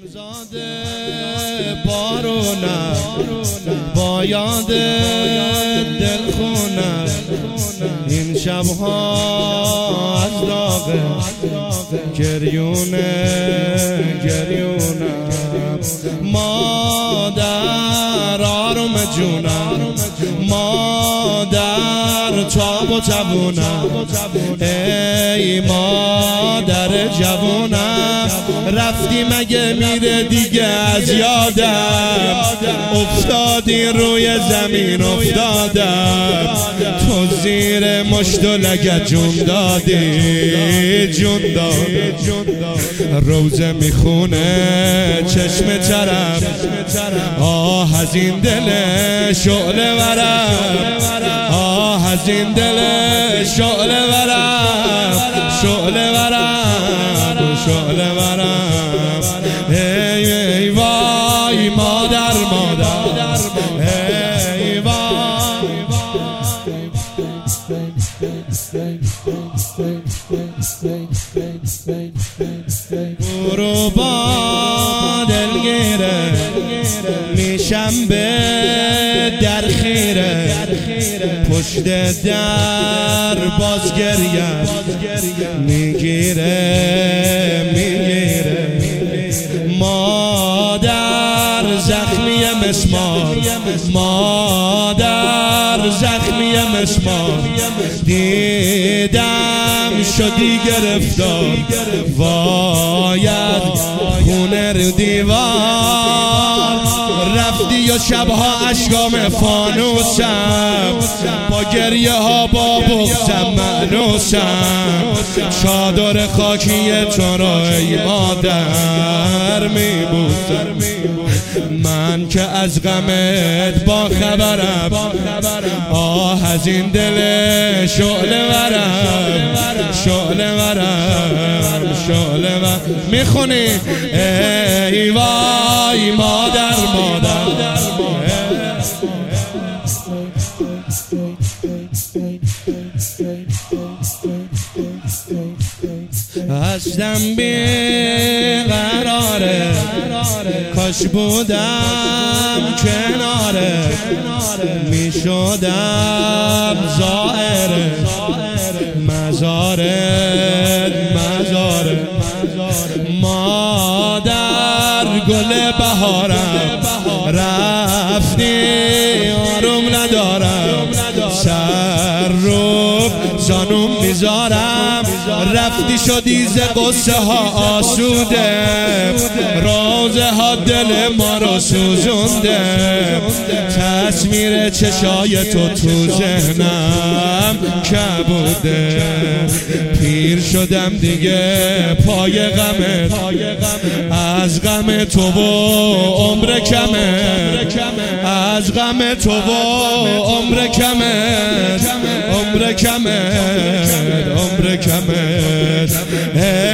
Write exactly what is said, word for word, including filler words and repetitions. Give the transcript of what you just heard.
زاده بارونه با یاد دل خونه این شبها از داغ گریونه گریونه مادر آروم جونم مادر چاب و چبونم ای مادر جوونم رفتی مگه میره دیگه از یادم افتادی روی زمین افتادم تو زیر مشت و لگت جون دادی جون دادی روزه میخونه چشم چرم آه از این دل شعله ورم آه از این دل شعله ورم شعله ورم شعله ورم ای ای وای مادر مادر ای وای برو با دلگیره میشم به در خیره پشت در باز گریم میگیره میگیره مادر زخمی مسمار مادر زخمی مسمار دیدم شدی گرفتار باید خونه رو دیوار رفتی و شبها اشکام فانوسم با گریه ها با بغزم معنوسم چادر خاکی تو را ای مادر میبوسم من که از غمت با خبرم آه از این دل شعله ورم شعله ورم شعله ورم میخونی ای وای مادر مادر هستم بیقراره کاش بودم کناره میشدم زائره مزاره مزاره مادر گل بهارم رفتی آروم ندارم سر رو زانوم میذارم رفتی شدی ز قصه ها آسوده روزه ها دل ما رو سوزونده تصویر چشای تو تو ذهنم کبوده پیر شدم دیگه پای غمت از غم تو و عمر کمه از غم تو و عمر کمه عمر کمه عمر کمه